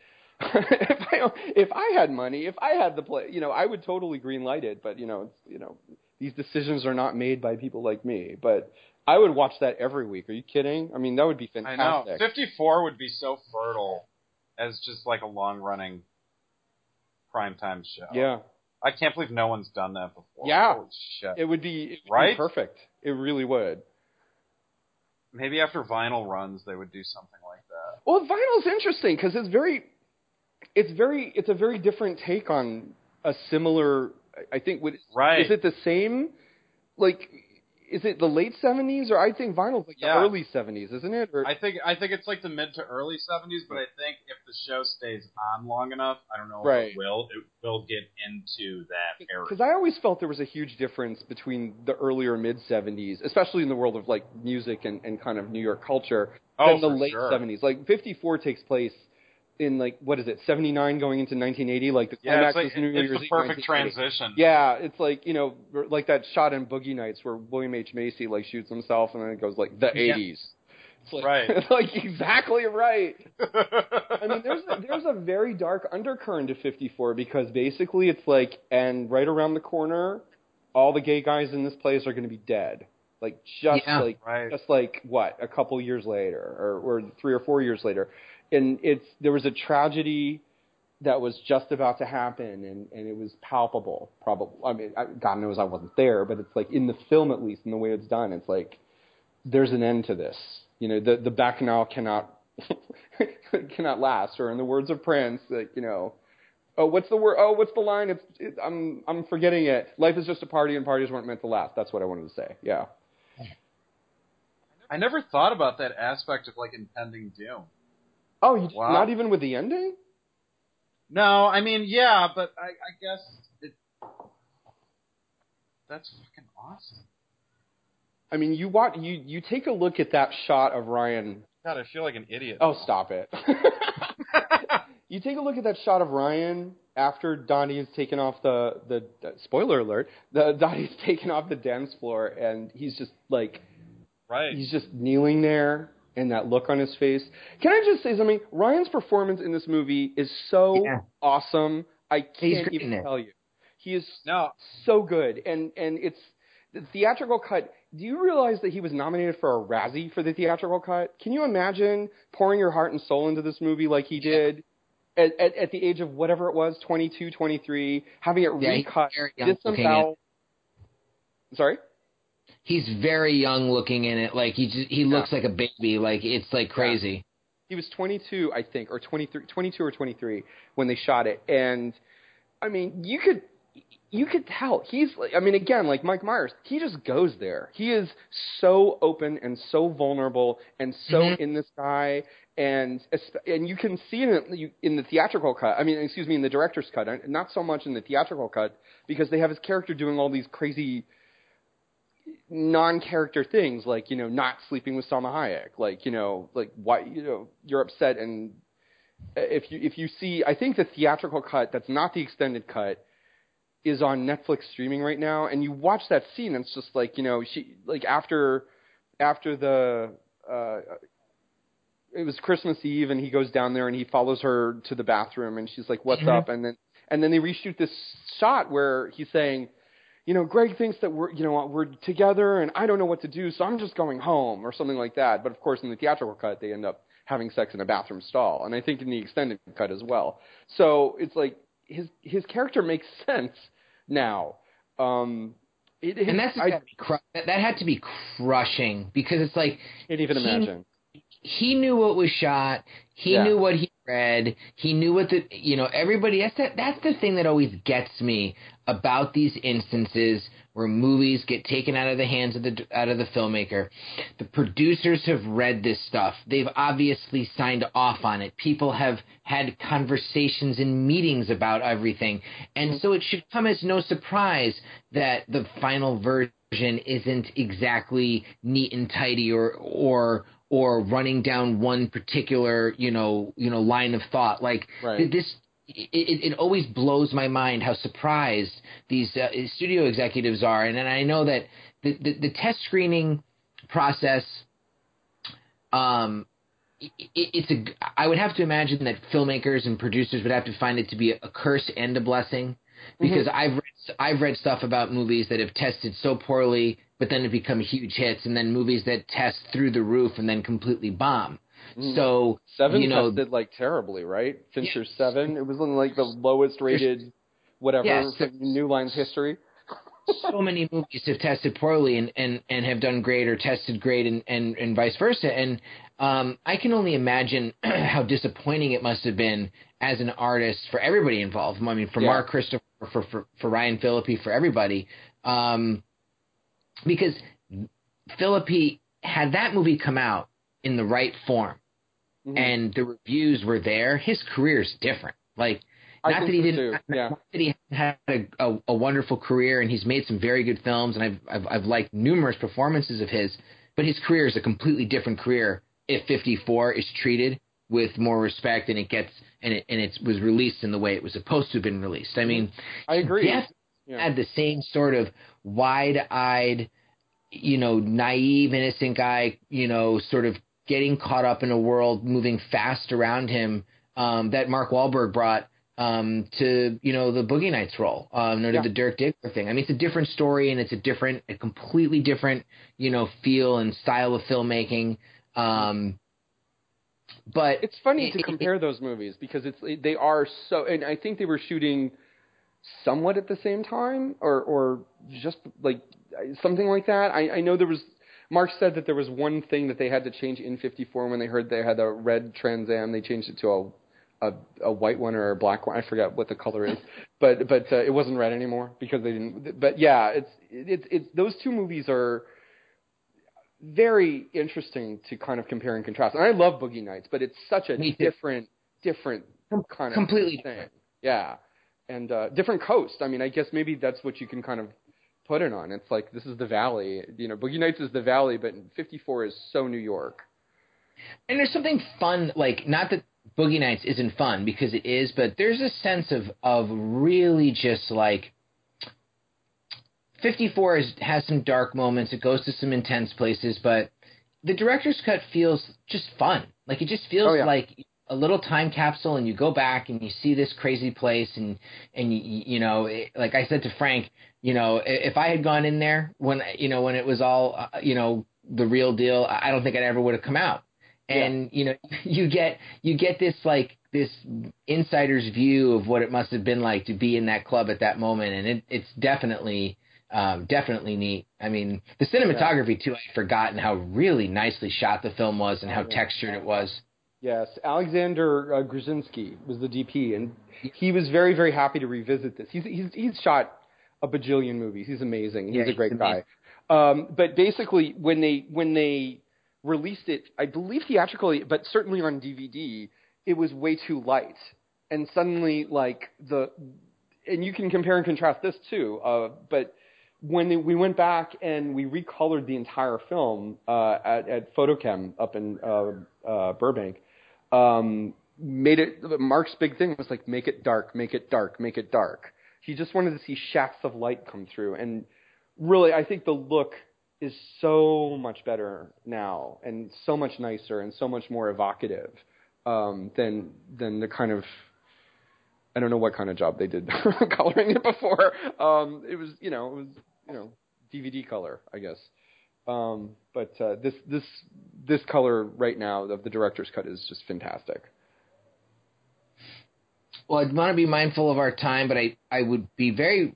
if I had money, if I had the play, I would totally greenlight it. But these decisions are not made by people like me. But I would watch that every week. Are you kidding? I mean, that would be fantastic. I know. 54 would be so fertile as just like a long-running primetime show. Yeah. I can't believe no one's done that before. Yeah. Holy shit. It would be perfect. It really would. Maybe after Vinyl runs, they would do something like that. Well, Vinyl's interesting because it's a very different take on a similar. I think. Right. Is it the same? Like, is it the late 70s, or I think Vinyl's like the early 70s, isn't it? Or, I think it's like the mid to early 70s, but I think if the show stays on long enough, I don't know if it will get into that area. Because I always felt there was a huge difference between the earlier mid 70s, especially in the world of like music and kind of New York culture, than the late 70s. Like 54 takes place in like, what is it, 79 going into 1980? Like the climax is New Year's Eve. It's the perfect transition. Yeah, it's like, like that shot in Boogie Nights where William H. Macy like shoots himself and then it goes like the 80s. It's like, right. It's like exactly right. I mean, there's a very dark undercurrent to 54 because basically it's like, and right around the corner, all the gay guys in this place are going to be dead. Like just like what, a couple years later or 3 or 4 years later. And there was a tragedy that was just about to happen, and it was palpable. Probably, I mean, God knows I wasn't there, but it's like in the film, at least in the way it's done, it's like there's an end to this. The bacchanal cannot last. Or in the words of Prince, like what's the word? Oh, what's the line? I'm forgetting it. Life is just a party, and parties weren't meant to last. That's what I wanted to say. Yeah. I never thought about that aspect of like impending doom. Oh, not even with the ending? No, I mean, yeah, but I guess that's fucking awesome. I mean, you take a look at that shot of Ryan. God, I feel like an idiot. Oh, stop it. You take a look at that shot of Ryan after Donnie has taken off the spoiler alert, Donnie's taken off the dance floor, and he's just like, he's just kneeling there. And that look on his face. Can I just say something? Ryan's performance in this movie is so awesome. I can't even tell you. He is so good. And it's the theatrical cut. Do you realize that he was nominated for a Razzie for the theatrical cut? Can you imagine pouring your heart and soul into this movie like he did at the age of whatever it was, 22, 23, having it recut, disemboweled? Sorry? He's very young looking in it. Like he looks like a baby. Like it's like crazy. Yeah. He was 22, I think, or 22 or 23 when they shot it. And I mean, you could tell he's like, I mean, again, like Mike Myers, he just goes there. He is so open and so vulnerable and so in this guy. And you can see it in the theatrical cut. I mean, excuse me, in the director's cut. Not so much in the theatrical cut because they have his character doing all these crazy non-character things like, not sleeping with Salma Hayek, like, like why, you're upset. And if you see, I think the theatrical cut, that's not the extended cut, is on Netflix streaming right now. And you watch that scene and it's just like, she, like after the, it was Christmas Eve and he goes down there and he follows her to the bathroom and she's like, what's up? And then they reshoot this shot where he's saying, Greg thinks that we're together and I don't know what to do, so I'm just going home or something like that. But of course, in the theatrical cut, they end up having sex in a bathroom stall, and I think in the extended cut as well. So it's like his character makes sense now. And that had to be crushing, because it's like, can't even imagine. He knew what was shot. He knew what he read. He knew what everybody. That's the thing that always gets me about these instances where movies get taken out of the hands of the filmmaker. The producers have read this stuff. They've obviously signed off on it. People have had conversations and meetings about everything, and so it should come as no surprise that the final version isn't exactly neat and tidy or running down one particular, line of thought. Like this, it always blows my mind how surprised these studio executives are. And I know that the test screening process, I would have to imagine that filmmakers and producers would have to find it to be a curse and a blessing, because I've read stuff about movies that have tested so poorly, but then have become huge hits, and then movies that test through the roof and then completely bomb. So Seven tested like terribly, right? Fincher's Seven, it was like the lowest rated whatever from New Line's history. So many movies have tested poorly and have done great or tested great and vice versa. And I can only imagine how disappointing it must have been as an artist for everybody involved. I mean, for Mark Christopher, for Ryan Phillippe, for everybody. Because Phillippe, had that movie come out in the right form and the reviews were there, his career's different. Like, not that he had a wonderful career, and he's made some very good films, and I've liked numerous performances of his, but his career is a completely different career if 54 is treated with more respect and it was released in the way it was supposed to have been released. I mean, I agree. Had the same sort of wide-eyed, naive, innocent guy, sort of getting caught up in a world moving fast around him, that Mark Wahlberg brought to the Boogie Nights role, to the Dirk Diggler thing. I mean, it's a different story, and it's a completely different, feel and style of filmmaking. But it's funny to compare those movies, because they are so, and I think they were shooting somewhat at the same time, or just like something like that. I know Mark said that there was one thing that they had to change in 54 when they heard they had a red Trans Am. They changed it to a white one or a black one. I forget what the color is, but it wasn't red anymore because they didn't. But yeah, it's those two movies are very interesting to kind of compare and contrast. And I love Boogie Nights, but it's such a different kind of completely thing. Yeah, and different coast. I mean, I guess maybe that's what you can kind of put it on. It's like, this is the Valley. Boogie Nights is the Valley, but 54 is so New York. And there's something fun, like, not that Boogie Nights isn't fun, because it is, but there's a sense of really just like 54 has some dark moments. It goes to some intense places, but the director's cut feels just fun. Like, it just feels like a little time capsule, and you go back and you see this crazy place, and like I said to Frank, if I had gone in there when it was all the real deal, I don't think I ever would have come out. And you get this this insider's view of what it must have been like to be in that club at that moment, and it's definitely neat. I mean, the cinematography too, I'd forgotten how really nicely shot the film was and how textured it was. Yes, Alexander Grzinski was the DP, and he was very, very happy to revisit this. He's shot a bajillion movies. He's amazing. He's a great guy. But basically, when they released it, I believe theatrically, but certainly on DVD, it was way too light. And suddenly, and you can compare and contrast this too, but when we went back and we recolored the entire film at Photochem up in Burbank, Mark's big thing was like, make it dark, make it dark, make it dark. He just wanted to see shafts of light come through. And really, I think the look is so much better now, and so much nicer, and so much more evocative than the kind of, I don't know what kind of job they did coloring it before. It was DVD color, I guess. But this color right now of the director's cut is just fantastic. Well, I'd want to be mindful of our time, but I would be very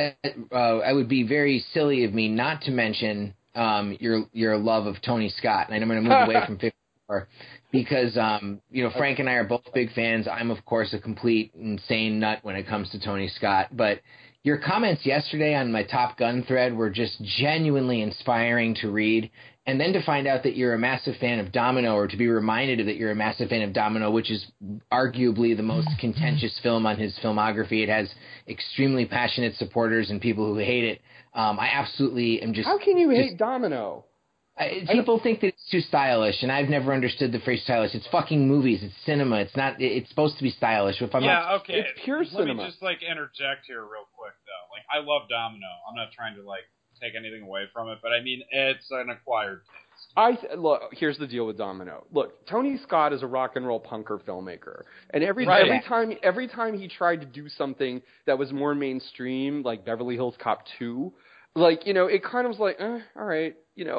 silly of me not to mention your love of Tony Scott, and I'm going to move away from 54 because Frank and I are both big fans. I'm of course a complete insane nut when it comes to Tony Scott, but your comments yesterday on my Top Gun thread were just genuinely inspiring to read. And then to find out that you're a massive fan of Domino, or to be reminded of that you're a massive fan of Domino, which is arguably the most contentious film on his filmography. It has extremely passionate supporters and people who hate it. I absolutely am just... How can you hate Domino? People think that it's too stylish, and I've never understood the phrase stylish. It's fucking movies. It's cinema. It's not... It's supposed to be stylish. Okay. It's pure cinema. Let me just, interject here real quick, though. I love Domino. I'm not trying to, take anything away from it, but I mean, it's an acquired taste. Look, here's the deal with Domino. Look, Tony Scott is a rock and roll punker filmmaker, and every time he tried to do something that was more mainstream, like Beverly Hills Cop 2, it kind of was like, all right,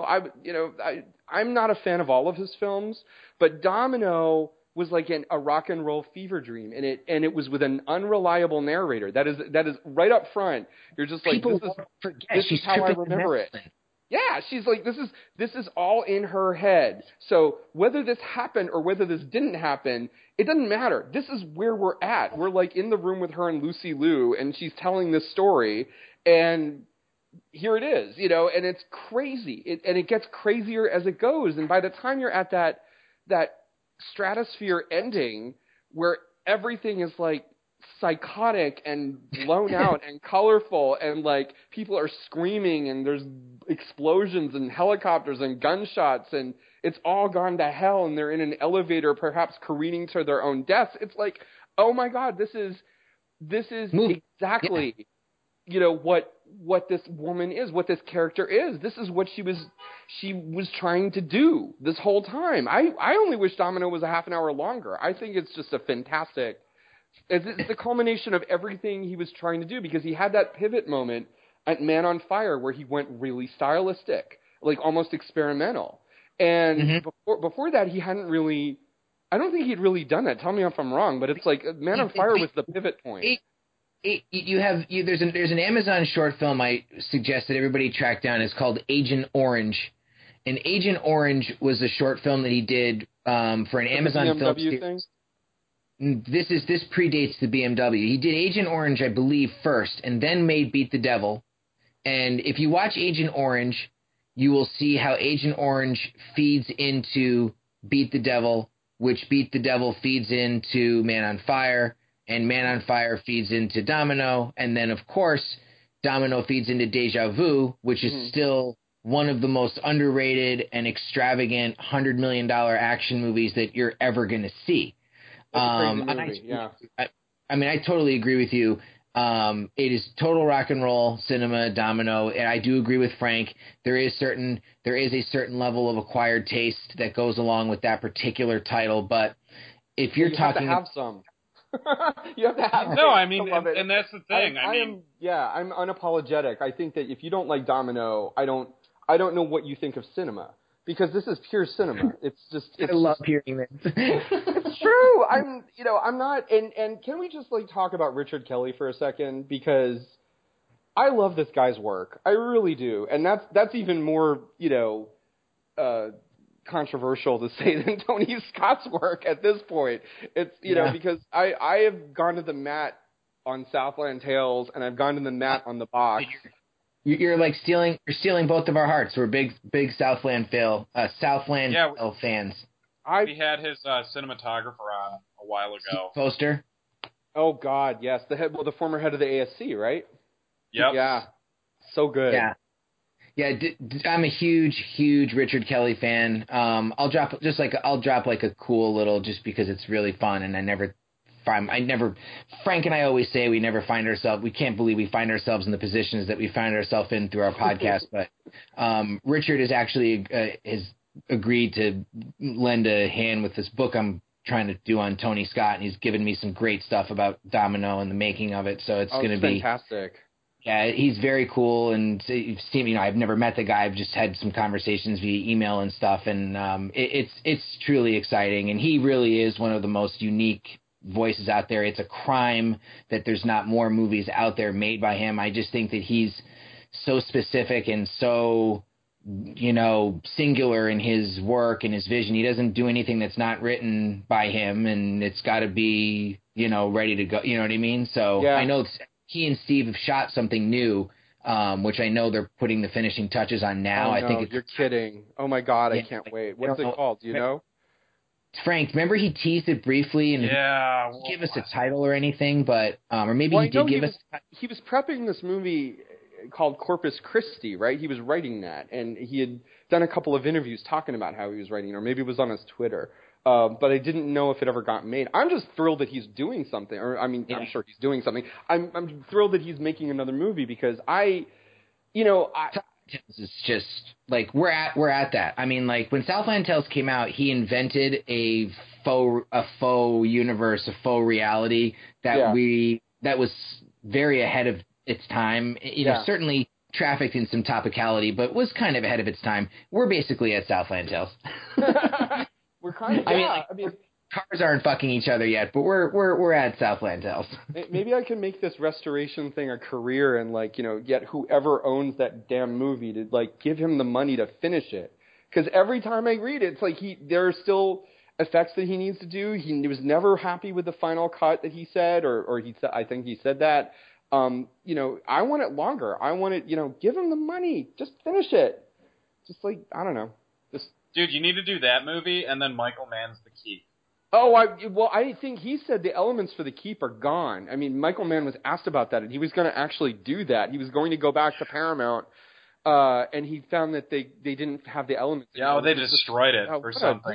I'm not a fan of all of his films, but Domino was like a rock and roll fever dream, and it was with an unreliable narrator. That is right up front. You're just like, this is how I remember it. Yeah, she's like, this is all in her head. So whether this happened or whether this didn't happen, it doesn't matter. This is where we're at. We're in the room with her and Lucy Liu, and she's telling this story, and here it is, and it's crazy. And it gets crazier as it goes. And by the time you're at that stratosphere ending where everything is psychotic and blown out and colorful, and people are screaming and there's explosions and helicopters and gunshots, and it's all gone to hell, and they're in an elevator perhaps careening to their own deaths. It's like, oh my God, this is exactly what this woman is, what this character is. This is what she was trying to do this whole time. I only wish Domino was a half an hour longer. I think it's just a fantastic... It's the culmination of everything he was trying to do, because he had that pivot moment at Man on Fire where he went really stylistic, almost experimental. And before that, he hadn't really... I don't think he'd really done that. Tell me if I'm wrong, but it's Man on Fire was the pivot point. There's an Amazon short film I suggest that everybody track down. It's called Agent Orange, and Agent Orange was a short film that he did for an Amazon film series. This predates the BMW. He did Agent Orange, I believe, first, and then made Beat the Devil. And if you watch Agent Orange, you will see how Agent Orange feeds into Beat the Devil, which Beat the Devil feeds into Man on Fire, and Man on Fire feeds into Domino, and then, of course, Domino feeds into Deja Vu, which is still one of the most underrated and extravagant $100 million action movies that you're ever going to see. I totally agree with you. It is total rock and roll cinema, Domino, and I do agree with Frank. There is a certain level of acquired taste that goes along with that particular title, but if you're talking... have to have some. You have to have... No, I mean, and that's the thing. I'm unapologetic. I think that if you don't like Domino, I don't know what you think of cinema. Because this is pure cinema. I love hearing this. It's true. I'm not. And can we just talk about Richard Kelly for a second? Because I love this guy's work. I really do. And that's even more, controversial to say than Tony Scott's work at this point. It's, because I have gone to the mat on Southland Tales, and I've gone to the mat on The Box. You're stealing both of our hearts. We're big Southland fans. We had his cinematographer on a while ago. Poster. Oh God, yes, the former head of the ASC, right? Yep. Yeah, so good. Yeah. I'm a huge Richard Kelly fan. I'll drop a cool little, just because it's really fun, and Frank and I always say we can't believe we find ourselves in the positions that we find ourselves in through our podcast. But Richard has actually has agreed to lend a hand with this book I'm trying to do on Tony Scott, and he's given me some great stuff about Domino and the making of it. So it's going to be fantastic. Yeah, he's very cool, and I've never met the guy. I've just had some conversations via email and stuff, and it's truly exciting. And he really is one of the most unique voices out there. It's a crime that there's not more movies out there made by him. I just think that he's so specific and so, singular in his work and his vision. He doesn't do anything that's not written by him, and it's got to be, ready to go. You know what I mean? So I know he and Steve have shot something new, which I know they're putting the finishing touches on now. Oh, I think you're kidding. Oh my God, I can't wait. What's it called? Do you know? Frank, remember he teased it briefly and he didn't give us a title or anything, but or maybe he did give us. He was prepping this movie called Corpus Christi, right? He was writing that, and he had done a couple of interviews talking about how he was writing, or maybe it was on his Twitter. But I didn't know if it ever got made. I'm just thrilled that he's doing something, I'm sure he's doing something. I'm thrilled that he's making another movie because it's just like we're at that. I mean, like when Southland Tales came out, he invented a faux universe, a faux reality that was very ahead of its time. Certainly trafficked in some topicality, but was kind of ahead of its time. We're basically at Southland Tales. We're kind of. I mean, cars aren't fucking each other yet, but we're at Southland Tales. Maybe I can make this restoration thing a career and get whoever owns that damn movie to give him the money to finish it. Because every time I read it, it's like there are still effects that he needs to do. He was never happy with the final cut that he said, or he said. I think he said that. I want it longer. I want it. Give him the money. Just finish it. Just I don't know. Dude, you need to do that movie and then Michael Mann's The Keep. Oh, I think he said the elements for The Keep are gone. I mean, Michael Mann was asked about that, and he was going to actually do that. He was going to go back to Paramount, and he found that they didn't have the elements. Yeah, they destroyed it or something.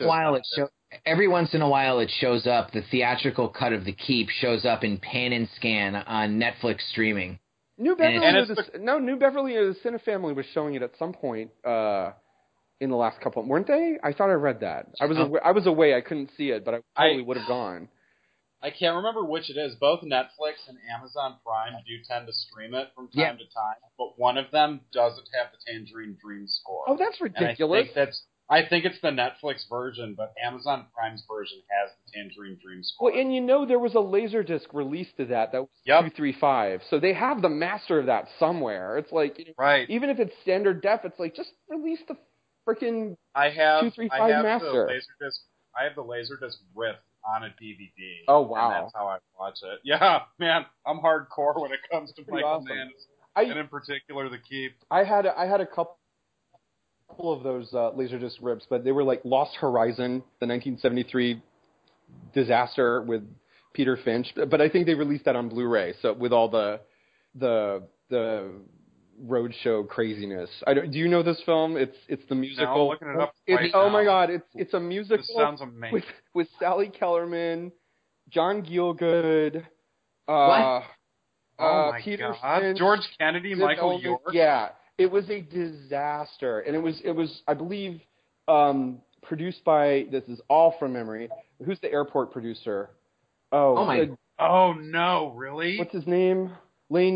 Every once in a while it shows up. The theatrical cut of The Keep shows up in Pan and Scan on Netflix streaming. New Beverly or the Cinefamily was showing it at some point. In the last couple, weren't they? I thought I read that. I was away. I couldn't see it, but I probably would have gone. I can't remember which it is. Both Netflix and Amazon Prime do tend to stream it from time to time, but one of them doesn't have the Tangerine Dream score. Oh, that's ridiculous. I think it's the Netflix version, but Amazon Prime's version has the Tangerine Dream score. Well, and there was a Laserdisc release to that was 235. So they have the master of that somewhere. It's right. Even if it's standard def, it's just release the freaking 235 master. I have the Laserdisc ripped on a DVD. Oh, wow. And that's how I watch it. Yeah, man, I'm hardcore when it comes to Michael Mann, and in particular The Keep. I had a couple of those Laserdisc rips, but they were Lost Horizon, the 1973 disaster with Peter Finch. But I think they released that on Blu-ray, so with all the roadshow craziness. Do you know this film? It's the musical. No, I'm looking it up right now. Oh my God! It's a musical. This sounds amazing. With Sally Kellerman, John Gielgud. What? Oh my Peter God! Finch, George Kennedy, Michael York. Yeah, it was a disaster, and it was I believe produced by. This is all from memory. Who's the airport producer? Oh no! Really? What's his name? Lane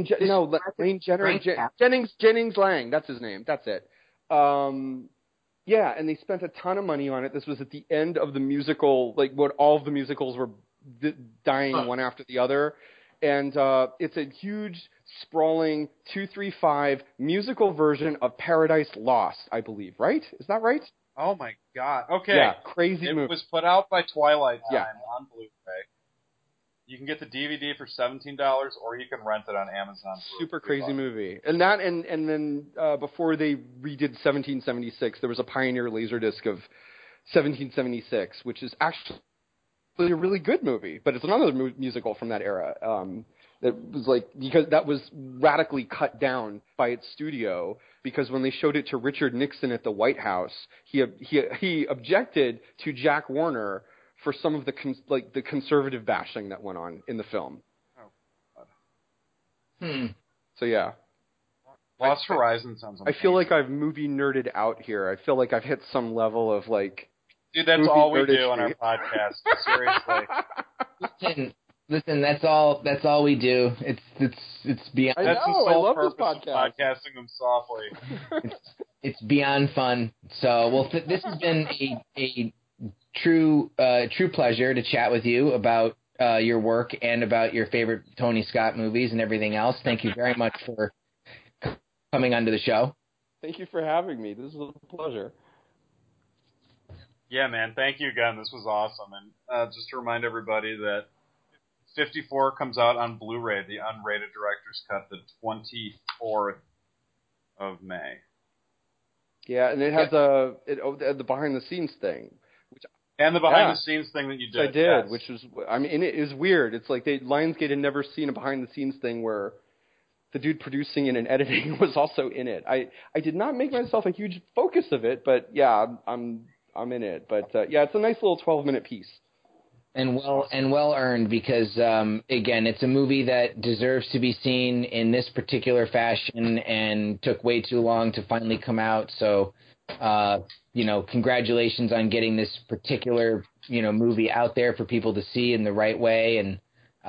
Jennings Lang. That's his name. That's it. And they spent a ton of money on it. This was at the end of the musical, what all of the musicals were dying one after the other. And it's a huge, sprawling 235 musical version of Paradise Lost, I believe. Right? Is that right? Oh my God. Okay. Yeah, crazy movie. It was put out by Twilight Time on Blu-ray. You can get the DVD for $17, or you can rent it on Amazon. Super crazy movie. And that, and then before they redid 1776, there was a Pioneer Laserdisc of 1776, which is actually a really good movie. But it's another musical from that era. That was because that was radically cut down by its studio, because when they showed it to Richard Nixon at the White House, he objected to Jack Warner for some of the conservative bashing that went on in the film. Oh, God. So yeah. Lost Horizon sounds amazing. I feel like I've movie nerded out here. I feel like I've hit some level of Dude, that's all we do on our podcast. Seriously. Listen, that's all we do. It's beyond. That's the sole purpose of podcasting them softly. It's beyond fun. So, this has been a true pleasure to chat with you about your work and about your favorite Tony Scott movies and everything else. Thank you very much for coming onto the show. Thank you for having me. This is a pleasure. Yeah, man. Thank you again. This was awesome. And just to remind everybody that 54 comes out on Blu-ray, the unrated director's cut, the 24th of May. Yeah, and it has the behind-the-scenes thing. And the behind-the-scenes thing that you did. I did, which was, I mean, it is weird. It's like Lionsgate had never seen a behind-the-scenes thing where the dude producing it and editing was also in it. I did not make myself a huge focus of it, but yeah, I'm in it. But yeah, it's a nice little 12-minute piece. And well earned, because again, it's a movie that deserves to be seen in this particular fashion and took way too long to finally come out. So, congratulations on getting this particular movie out there for people to see in the right way. And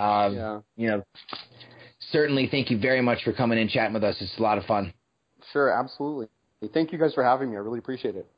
certainly thank you very much for coming and chatting with us. It's a lot of fun. Sure, absolutely. Thank you guys for having me. I really appreciate it.